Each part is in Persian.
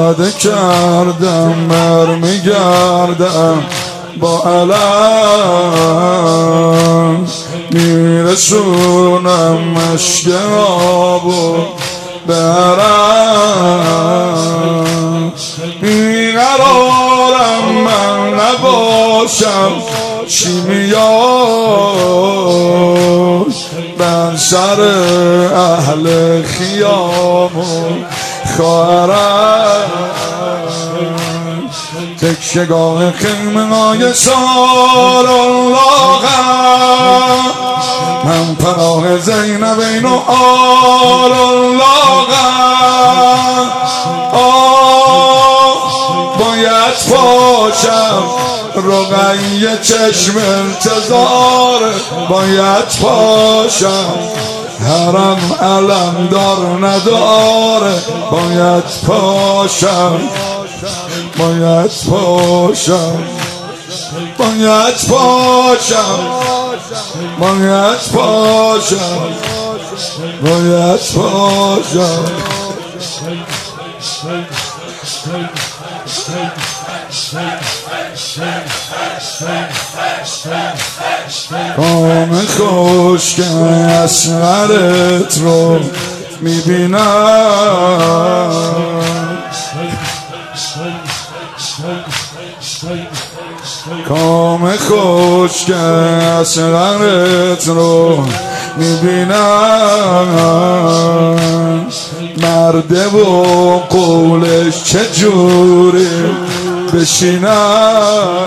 پیاده کردم برمیگردم با علم میرسونم مشک آبو برم بیقرارم من نباشم شیمیاش بر سر اهل خیامون خواهرم تکشگاه خیمه های سال الله من پناه زینبین و آل الله باید پاشم رقیه چشم انتظار باید پاشم حرم علمدار نداره باید پاشم باید پاشم باید پاشم باید پاشم باید پاشم کام خشک اصغرت رو میبینم کام خشک اصغرت رو میبینم مرده و قولش چجوری بشینم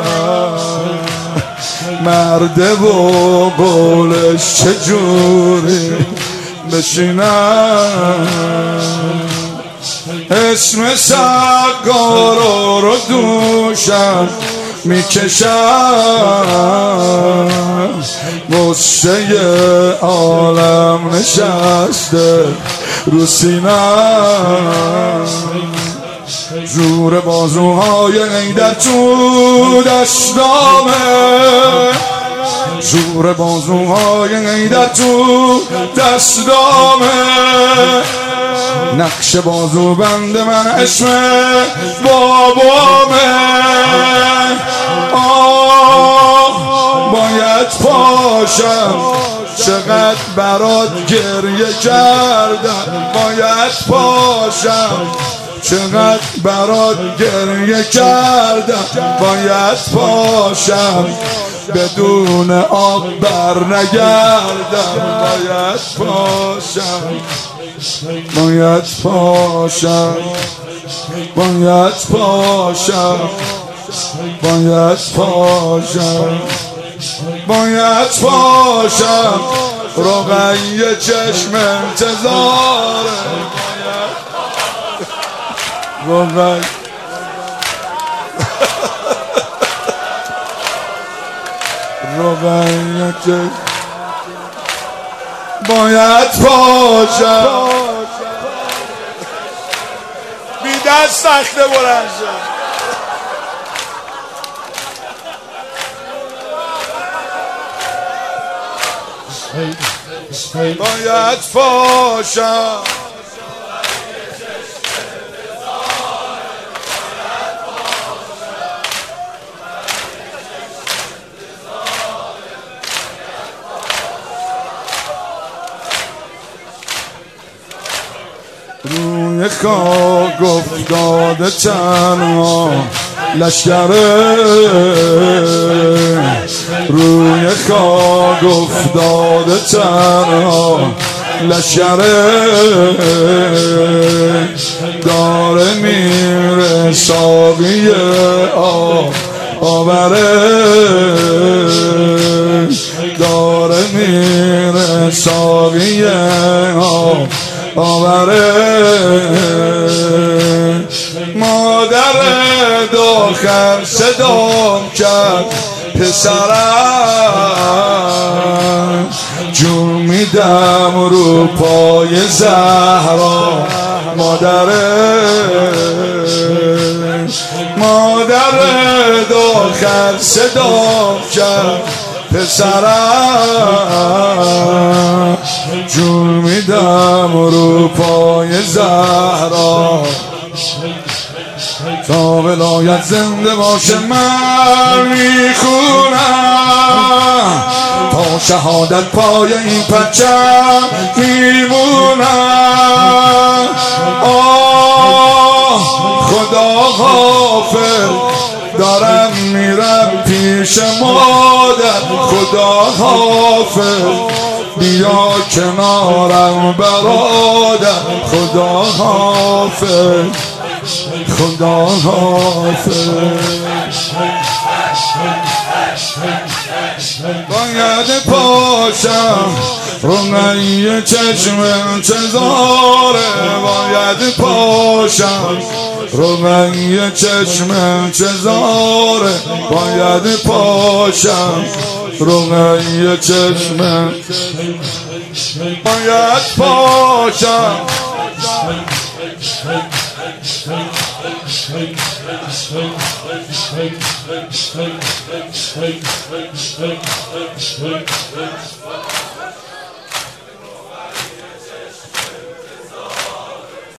مرده و قولش چجوری بشینم اسم سقارا رو دوشم میکشم غصه عالم نشسته رو سینم زور بازوهای حیدر تو دستامه زور بازوهای حیدر تو دستامه نقش بازو بند من اسم بابامه باید پاشم چقدر برات گریه کردم باید پاشم چقدر برات گریه کردم باید پاشم بدون آب بر نگردم باید پاشم باید پاشم باید پاشم باید پاشم باید پاشم رقیه چشم انتظاره رقیه رقیه چشم باید پاشم بی دست تخته بلند شد باید پاشم روی خاک افتاده تنها لشکره روی خاک افتاده تنها لشکره داره میره ساقی آوره داره میره ساقی آوره مادر داخل صدام کرد پسرم جون میدم رو پای زهرا مادر داخل صدام کرد پسرم جون میدم رو پای زهرا تا ولایت زنده باشه من میخونم، تا شهادت پای این پرچم میمونم. آه خدا حافظ دارم میرم پیش مادر، خدا حافظ بیا کنارم برادر، خدا حافظ خدا حافظ. باید پاشم روی چشم انتظاره، باید پاشم روی چشم انتظاره، باید پاشم روی چشم، باید پاشم.